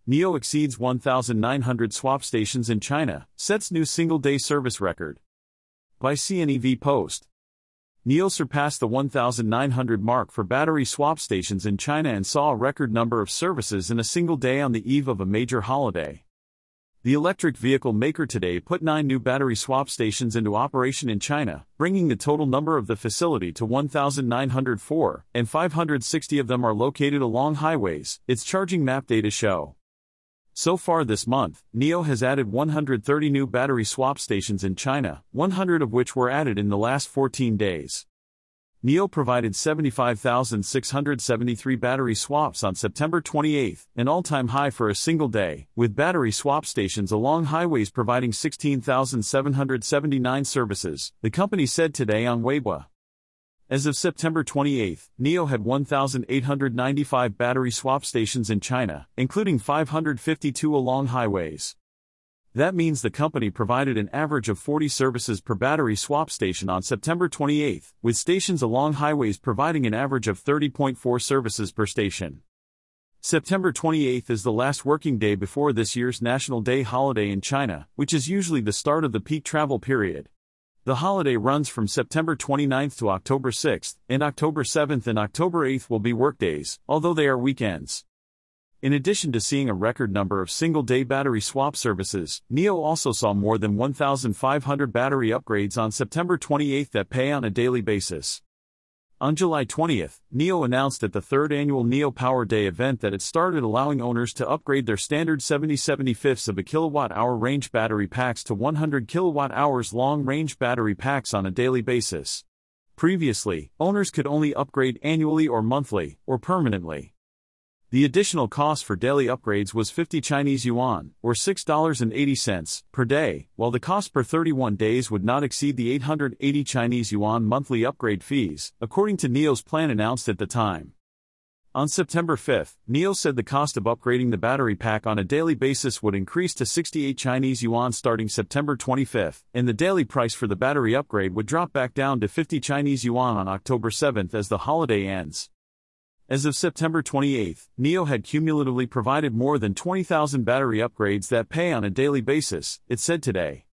NIO exceeds 1,900 swap stations in China, sets new single-day service record. By CNEV Post. NIO surpassed the 1,900 mark for battery swap stations in China and saw a record number of services in a single day on the eve of a major holiday. The electric vehicle maker today put 9 new battery swap stations into operation in China, bringing the total number of the facility to 1,904, and 560 of them are located along highways, its charging map data show. So far this month, NIO has added 130 new battery swap stations in China, 100 of which were added in the last 14 days. NIO provided 75,673 battery swaps on September 28, an all-time high for a single day, with battery swap stations along highways providing 16,779 services, the company said today on Weibo. As of September 28, NIO had 1,895 battery swap stations in China, including 552 along highways. That means the company provided an average of 40 services per battery swap station on September 28, with stations along highways providing an average of 30.4 services per station. September 28 is the last working day before this year's National Day holiday in China, which is usually the start of the peak travel period. The holiday runs from September 29 to October 6, and October 7 and October 8 will be workdays, although they are weekends. In addition to seeing a record number of single-day battery swap services, NIO also saw more than 1,500 battery upgrades on September 28 that pay on a daily basis. On July 20, NIO announced at the third annual NIO Power Day event that it started allowing owners to upgrade their standard 70/75 of a kilowatt-hour range battery packs to 100 kilowatt-hours long-range battery packs on a daily basis. Previously, owners could only upgrade annually or monthly, or permanently. The additional cost for daily upgrades was 50 Chinese yuan, or $6.80, per day, while the cost per 31 days would not exceed the 880 Chinese yuan monthly upgrade fees, according to NIO's plan announced at the time. On September 5, NIO said the cost of upgrading the battery pack on a daily basis would increase to 68 Chinese yuan starting September 25, and the daily price for the battery upgrade would drop back down to 50 Chinese yuan on October 7 as the holiday ends. As of September 28, NIO had cumulatively provided more than 20,000 battery upgrades that pay on a daily basis, it said today.